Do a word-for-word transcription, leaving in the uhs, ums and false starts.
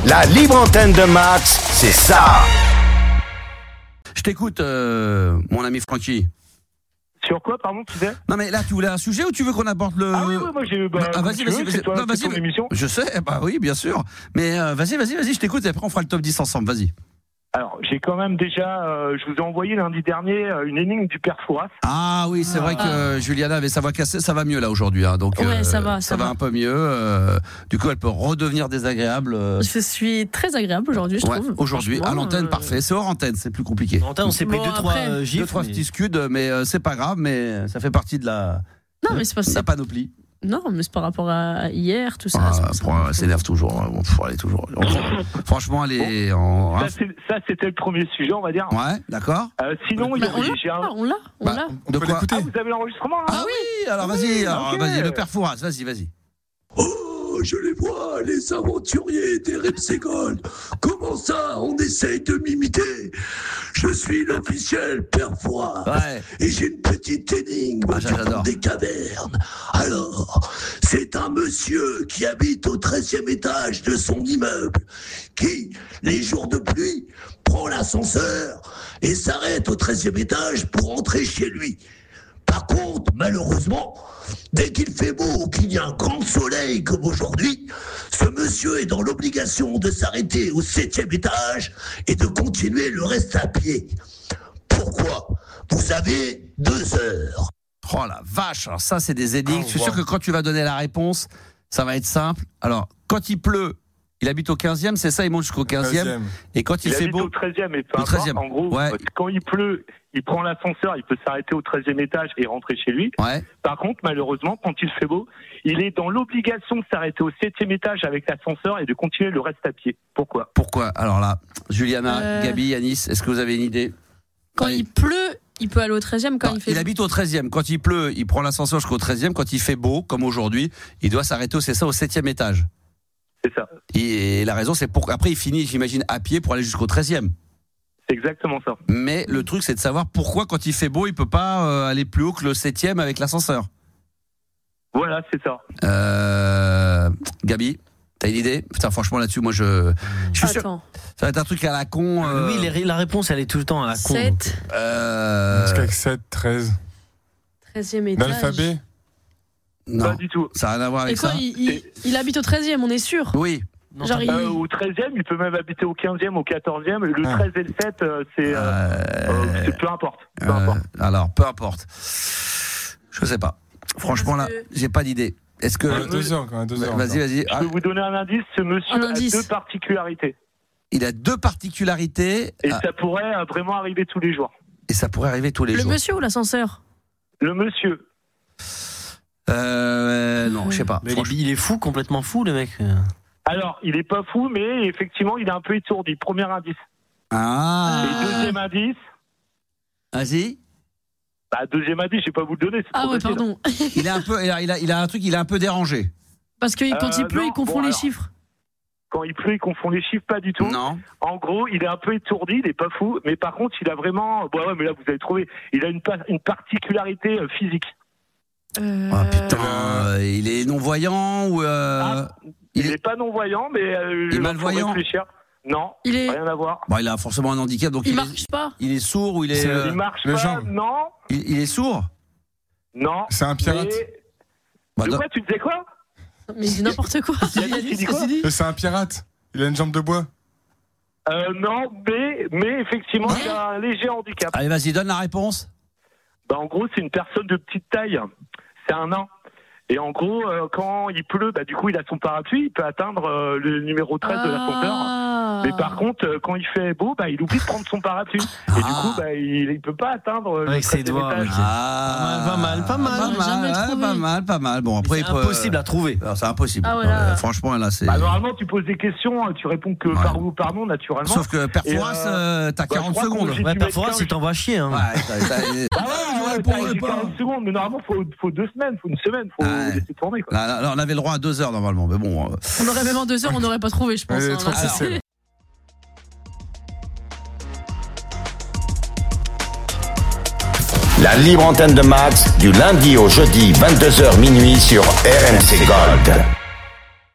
La libre antenne de Max, c'est ça. Je t'écoute, euh, mon ami Francky. Sur quoi, pardon, tu disais ? Non mais là, tu voulais un sujet ou tu veux qu'on aborde le... Ah oui, oui, moi j'ai... Bah, ah, vas-y, vas-y, veux, vas-y. C'est toi, Non, c'est vas-y, ton émission. Je sais, bah oui, bien sûr. Mais euh, vas-y, vas-y, vas-y, je t'écoute et après on fera le top dix ensemble, vas-y. Alors, j'ai quand même déjà... Euh, je vous ai envoyé lundi dernier euh, une énigme du père Fouras. Ah oui, c'est ah. vrai que euh, Juliana avait sa voix cassée, ça va mieux là aujourd'hui. Hein, donc, ouais, euh, ça va. Ça, ça va. va un peu mieux. Euh, du coup, elle peut redevenir désagréable. Euh... Je suis très agréable aujourd'hui, je ouais, trouve. Aujourd'hui, à l'antenne, euh... parfait. C'est hors antenne, c'est plus compliqué. En antenne, on s'est pris bon, deux, trois après, euh, gifs. Deux, trois mais... petits scuds, mais euh, c'est pas grave, mais ça fait partie de la, non, mais c'est pas, de la panoplie. Non, mais c'est par rapport à hier, tout ça. Ah, pour, elle s'énerve toujours. Bon, faut aller toujours. Franchement, elle est en. Ça, c'est, ça, c'était le premier sujet, on va dire. Ouais, d'accord. Euh, sinon, bah, il y a, on, l'a, j'ai un... on l'a, on bah, l'a. On de quoi ah, vous avez l'enregistrement là ? Ah oui, alors vas-y, oui, alors, okay. vas-y, le père Fouras, vas-y, vas-y. Oh, je les vois, les aventuriers des Repsegold. Comment ça, on essaye de m'imiter ? Je suis l'officiel père Fouras. Ouais. Et j'ai une petite énigme ah, du fond des cavernes. Alors, c'est un monsieur qui habite au treizième étage de son immeuble, qui, les jours de pluie, prend l'ascenseur et s'arrête au treizième étage pour rentrer chez lui. Par contre, malheureusement, dès qu'il fait beau ou qu'il y a un grand soleil comme aujourd'hui, ce monsieur est dans l'obligation de s'arrêter au septième étage et de continuer le reste à pied. Pourquoi ? Vous avez deux heures. Oh la vache, alors ça c'est des énigmes. Oh, Je suis wow. sûr que quand tu vas donner la réponse, ça va être simple. Alors, quand il pleut, il habite au quinzième, c'est ça, il monte jusqu'au quinzième. Et quand il, il fait beau... au treizième, et peu au treizième. En gros, ouais. quand il pleut, il prend l'ascenseur, il peut s'arrêter au treizième étage et rentrer chez lui. Ouais. Par contre, malheureusement, quand il fait beau, il est dans l'obligation de s'arrêter au septième étage avec l'ascenseur et de continuer le reste à pied. Pourquoi ? Pourquoi ? Alors là, Juliana, euh... Gabi, Yanis, est-ce que vous avez une idée ? Quand ouais. il pleut, il peut aller au treizième quand non, il fait il beau. habite au treizième. Quand il pleut, il prend l'ascenseur jusqu'au treizième. Quand il fait beau, comme aujourd'hui, il doit s'arrêter, c'est ça, au septième étage. C'est ça. Et la raison, c'est pour après il finit, j'imagine, à pied pour aller jusqu'au treizième. C'est exactement ça. Mais le truc, c'est de savoir pourquoi, quand il fait beau, il peut pas euh, aller plus haut que le septième avec l'ascenseur. Voilà, c'est ça. Euh, Gabi, t'as une idée ? Putain, franchement, là-dessus, moi, je, je suis Attends. sûr. Ça va être un truc à la con. Euh... Oui, les, la réponse, elle est tout le temps à la con. sept. Euh... Jusqu'à sept, treize. treizième étage. L'alphabet ? Non, pas du tout. Ça n'a rien à voir avec Et quoi, ça. il, il, il habite au treizième, on est sûr ? Oui. Non, Genre, il... euh, au treizième, il peut même habiter au quinzième, au quatorzième. Le ah. treize et le sept, euh, c'est, euh, Euh... euh, c'est peu importe. Peu Euh, importe. alors, peu importe. Je sais pas. Franchement, là, que... j'ai pas d'idée. Est-ce que. Ouais, deux heures, quand même, deux heures. Vas-y, vas-y. Je peux vous donner un indice. Ce monsieur Un a indice. deux particularités. Il a deux particularités. Et ah, ça pourrait euh, vraiment arriver tous les jours. et ça pourrait arriver tous les Le jours. monsieur ou l'ascenseur ? Le monsieur. Euh. Non, je sais pas. Mais il est, il est fou, complètement fou, le mec. Alors, il est pas fou, mais effectivement, il est un peu étourdi. Premier indice. Ah. Et deuxième indice. Vas-y. Bah, deuxième indice, je vais pas vous le donner. C'est Ah trop ouais, facile. pardon. Il est un peu. Il a, il a, il a un truc. Il est un peu dérangé. Parce que quand il Euh, pleut, non, il confond bon, les alors. chiffres. Quand il pleut, il confond les chiffres, pas du tout. Non. En gros, il est un peu étourdi, il est pas fou, mais par contre, il a vraiment. Bon, ouais, mais là, vous avez trouvé. Il a une, pa- une particularité euh, physique. Euh... Ah putain. euh, il est non voyant ou. Euh... Ah, il n'est pas non-voyant, mais. Euh, Il est malvoyant. faut réfléchir. Non, Il est- rien à voir. Bon, il a forcément un handicap, donc Il il, marche est, pas. il est sourd ou il est. C'est- euh, Il marche le pas, genre. non, il, il est sourd. non. C'est un pirate. Mais... Bah, De non. quoi, tu disais quoi? Mais c'est n'importe quoi. Yannick, tu dis quoi? Euh, C'est un pirate. Il a une jambe de bois. Euh, non, mais, mais effectivement, il a un léger handicap. Allez, vas-y, donne la réponse. Bah, en gros, c'est une personne de petite taille. C'est un nain. Et en gros, euh, quand il pleut, bah, du coup, il a son parapluie, il peut atteindre euh, le numéro treize de l'ascenseur. Ah. Mais par contre, euh, quand il fait beau, bah, il oublie de prendre son parapluie. Et Ah. du coup, bah, il ne peut pas atteindre euh, Avec le ses treizième doigts, étage. ok. Ah, Pas mal, pas mal, pas mal. Pas Jamais mal, trouvé. pas mal, pas mal. Bon, après, C'est il peut- impossible à trouver. Alors, c'est impossible. Ah ouais, là. Euh, franchement, là, c'est. Bah, normalement, tu poses des questions, tu réponds que Ouais. par oui ou par non, naturellement. Sauf que Et, Perforas, euh, euh, t'as bah, je quarante crois qu'on- secondes. j'ai- Ouais, tu Perforas, mets il t'envoie chier. Hein. Ouais, t'as- t'as- Ah ouais, je ouais, répondrai t'as- j'ai pas. quarante secondes, mais normalement, il faut, faut deux semaines, faut une semaine, faut Ouais. laisser tourner. Quoi. Là, là, on avait le droit à deux heures normalement, mais bon. euh, On aurait même en deux heures, on n'aurait pas trouvé, je pense. Ouais, hein, trop là. facile. La libre antenne de Max, du lundi au jeudi, vingt-deux heures minuit sur R M C Gold.